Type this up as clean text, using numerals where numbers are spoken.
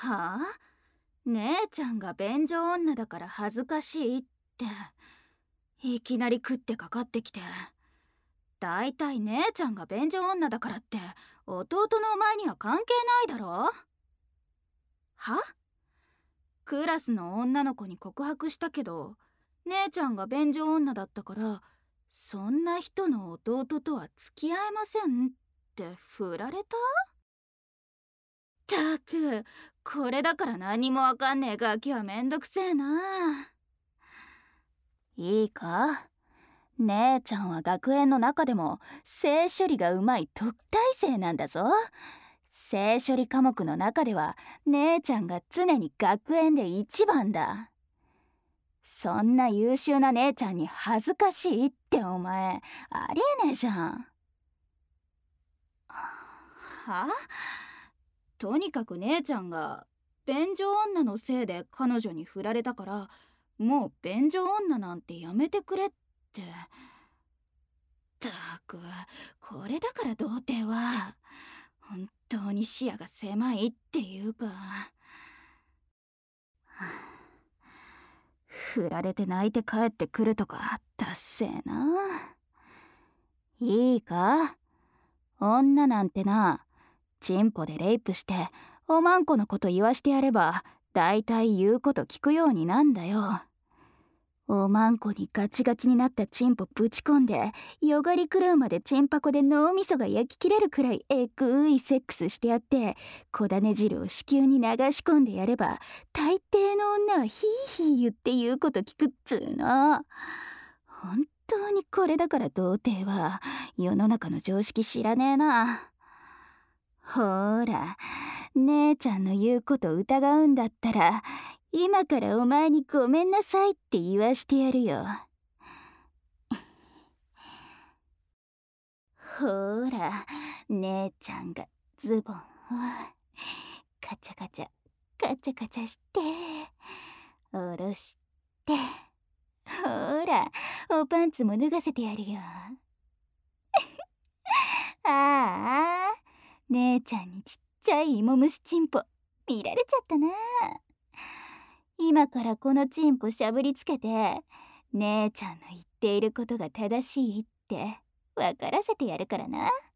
はあ、姉ちゃんが便所女だから恥ずかしいって、いきなり食ってかかってきて。だいたい姉ちゃんが便所女だからって弟のお前には関係ないだろ。は？クラスの女の子に告白したけど、姉ちゃんが便所女だったから、そんな人の弟とは付き合えませんって振られた？ったく、これだから何もわかんねえガキはめんどくせえな。 いいか、姉ちゃんは学園の中でも性処理がうまい特待生なんだぞ。性処理科目の中では姉ちゃんが常に学園で一番だ。そんな優秀な姉ちゃんに恥ずかしいってお前、ありえねえじゃん。 は？とにかく姉ちゃんが便所女のせいで彼女に振られたから、もう便所女なんてやめてくれって。ったく、これだから童貞は本当に視野が狭いっていうか。振られて泣いて帰ってくるとかダッセーな。 いいか、女なんてな、チンポでレイプしておまんこのこと言わしてやればだいたい言うこと聞くようになんだよ。おまんこにガチガチになったチンポぶち込んでよがり狂うまでチンパコで脳みそが焼き切れるくらいえぐいセックスしてやって、小種汁を子宮に流し込んでやれば大抵の女はヒーヒー言って言うこと聞くっつーの。本当にこれだから童貞は世の中の常識知らねえな。ほーら、姉ちゃんの言うこと疑うんだったら今からお前にごめんなさいって言わしてやるよ。ほーら、姉ちゃんがズボンをカチャカチャカチャカチャして下ろして、ほーら、おパンツも脱がせてやるよ。ああ、姉ちゃんにちっちゃい芋虫チンポ見られちゃったな。今からこのチンポしゃぶりつけて、姉ちゃんの言っていることが正しいって分からせてやるからな。